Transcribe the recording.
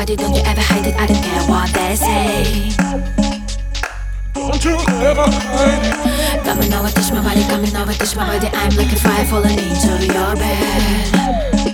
body, don't you ever hide it, I don't care what they say. Don't you ever hide it. Come and now, touch my body, come and now, touch my body. I'm like a fire falling into your bed.